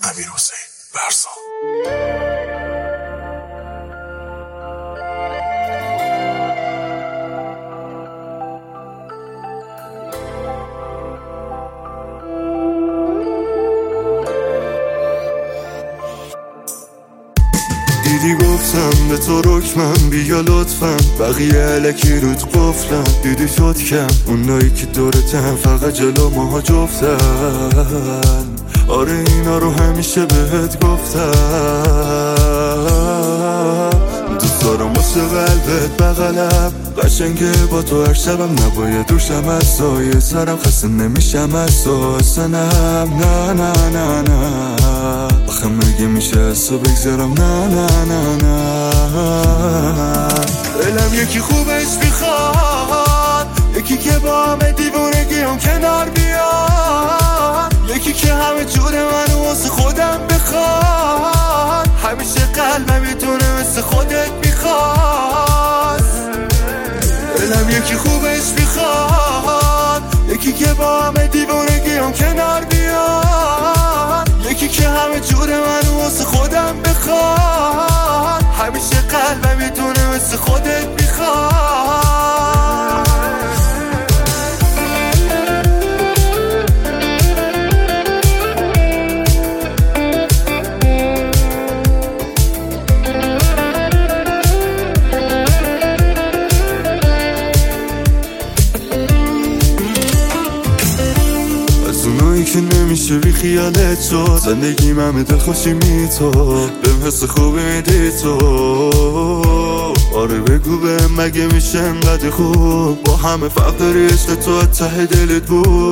امیرحسین برسا. دیدی گفتم به تو رکمم بیا لطفم، بقیه علکی رود قفلم. دیدی شد کم اونایی که دورتن فقط جلو ماها جفتن. آره اینا رو همیشه بهت گفتم. دوست دارم واسه قلبت بغلم، قشنگه با تو هر شبم نباید دوشم از سایه سرم. خسته نمیشم از تو اصنم، نه نه نه نه. آخه مگه میشه از تو بگذارم؟ نه نه نه نه. دلم یکی خوبش میخواد، یکی که با همه دیوونگی هم کنار بیاد، یکی که همه جور منو واسه خودم بخواد، همیشه قلبم میتونه مثل خودت میخواد. دلم یکی خوبش میخواد، یکی که با همه دیوونگی هم کنار بیاد، یکی که همه جور منو واسه خودم بخواد، همیشه قلبم میتونه مثل خودت میخواد. که نمیشه بی خیالت شد، زندگیم همه دلخوشی می تو، بهم حس خوبی میدی تو. آره بگو بهم مگه میشه انقدر خوب، با همه فرق داری عشق تو ته دلت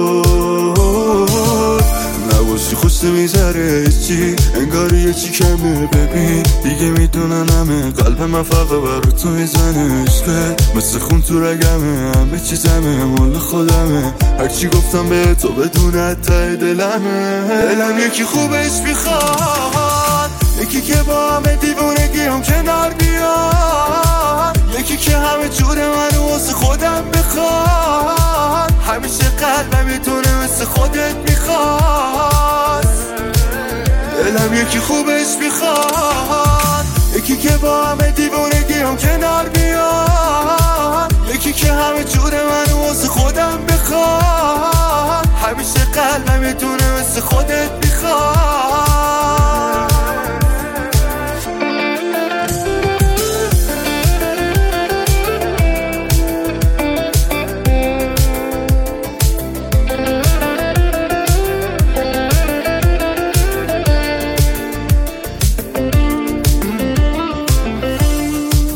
بود. نباشی خوش نمیذاره هیچی، انگار یه چی کمه. ببین دیگه میدونن همه قلب من فقط برا تو میزنه. عشقت مثل خون تو رگمه، همه چیزمه مال خودمه. هرچی گفتم به تو بدون ته دلمه. دلم یکی خوبش میخواد، یکی که با همه دیوونگی هم کنار بیاد، یکی که همه جور منو واسه خودم بخواد، همیشه قلبم میتونه مثل خودت میخواد. دلم یکی خوبش میخواد، یکی که با همه دیوونگی هم کنار بیاد، یکی که همه جور منو واسه خودم بخواد، همیشه قلبم میتونه مثل خودت میخواد.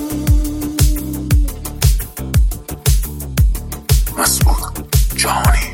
مسعود جهانی.